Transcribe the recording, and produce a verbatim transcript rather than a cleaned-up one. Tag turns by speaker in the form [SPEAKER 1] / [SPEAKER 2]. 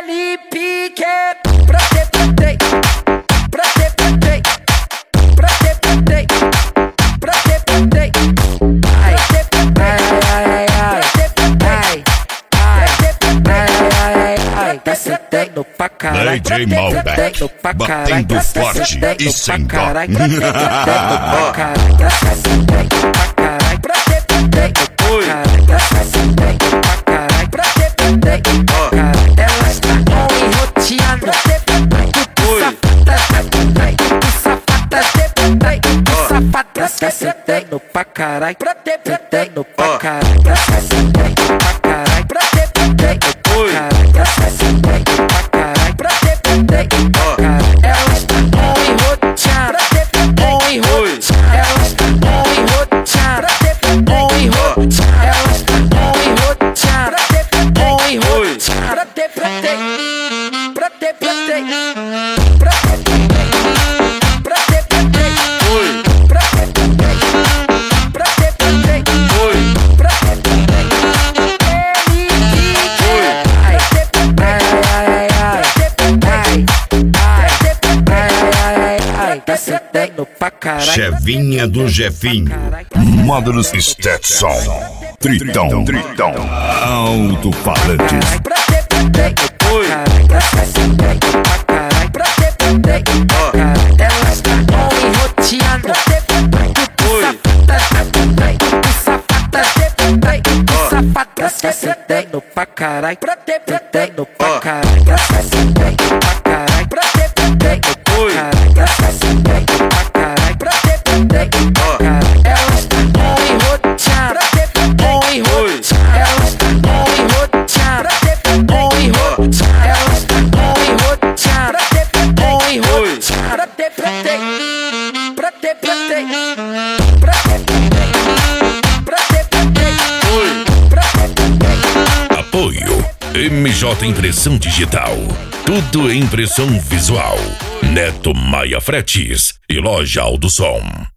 [SPEAKER 1] me pique, pra ter, pra ter, pra ter, pra ter, pra ter, pra ter, pra ter, pra ter, ai, ai, ai, ai, ai, ai, tá sentando pra caralho,
[SPEAKER 2] D J Malbec, batendo forte e sem dó.
[SPEAKER 1] Elas tão enroteando, safadas tá sentando pra caralho, sentando pra caralho, tá sentando pra caralho, pra ter, pra ter, tá sentando pra caralho, pra ter, pra ter, elas tão enroteando, tão enroteando, elas tão enroteando, tão enroteando, elas tão enroteando, tão enroteando, pra ter, pra ter, pra ter, pra ter, pra ter, pra ter, pra ter, pra ter, pra ter, pra ter, pra ter, tá sentando pra caralho.
[SPEAKER 2] Chevinha do Jefinho, módulos Stetson, Tritão, Tritão, alto-falantes.
[SPEAKER 1] Pra ter, pra ter, tá sentando pra caralho, pra ter, pra ter, elas tão enroteando, safadas tá sentando pra caralho, pra ter, pra ter, pra caralho, tá sentando pra caralho, pra ter, pra ter, tá sentando pra caralho, pra ter, pra ter, elas tão enroteando, tão enroteando, elas tão enroteando, tão enroteando, elas tão enroteando, tão enroteando, pra ter, pra ter, pra ter, pra ter, pra ter, pra ter, pra ter.
[SPEAKER 2] Apoio M J Impressão Digital, tudo em impressão visual. Neto Maia Fretes e Loja Aldo Som.